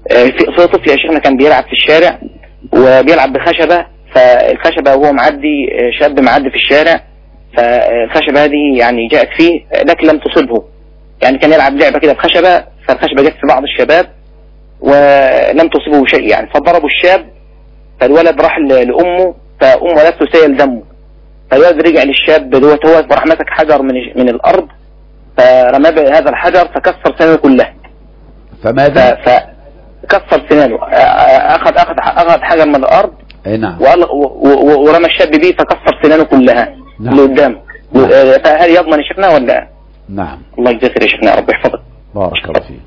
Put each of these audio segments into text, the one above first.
في طفل يا شيخنا كان بيلعب في الشارع وبيلعب بخشبة، فالخشبة وهو معدي شاب معدي في الشارع، فالخشبة هذه يعني جاءت فيه لكن لم تصبه، يعني كان يلعب لعبة كده بخشبة، فالخشبة جت في بعض الشباب ولم تصبه شيء يعني، فضربوا الشاب، فالولد راح لأمه، فأمه ولدته سيل دمه، فالولد رجع للشاب دوت، هو راح مسك حجر من الأرض فرمى هذا الحجر فكسر سنانه كلها. فماذا؟ فكسر سنانه، أخذ حجر من الأرض. نعم. ورمى الشاب بيه فكسر سنانه كلها. نعم. اللي قدامه. نعم. فهل يضمن يا شيخنا ولا؟ نعم. الله يجزاك يا شيخنا، رب يحفظك. بارك الله فيك.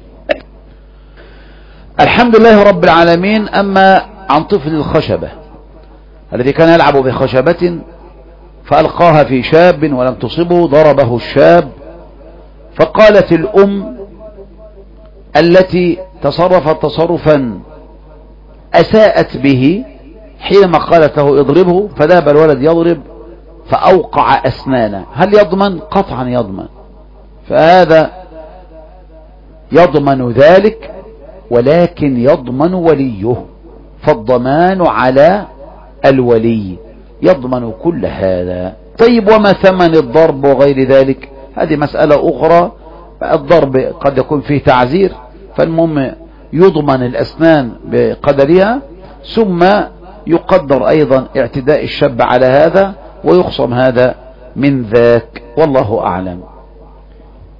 الحمد لله رب العالمين. أما عن طفل الخشبة الذي كان يلعب بخشبة فألقاها في شاب ولم تصبه، ضربه الشاب، فقالت الأم التي تصرفت تصرفا أساءت به حينما قالت له اضربه، فذهب الولد يضرب فأوقع أسنانه. هل يضمن؟ قطعا يضمن، فهذا يضمن ذلك، ولكن يضمن وليه، فالضمان على الولي، يضمن كل هذا. طيب وما ثمن الضرب وغير ذلك؟ هذه مسألة أخرى. الضرب قد يكون فيه تعزير، فالمهم يضمن الأسنان بقدرها، ثم يقدر أيضا اعتداء الشاب على هذا ويخصم هذا من ذاك، والله أعلم.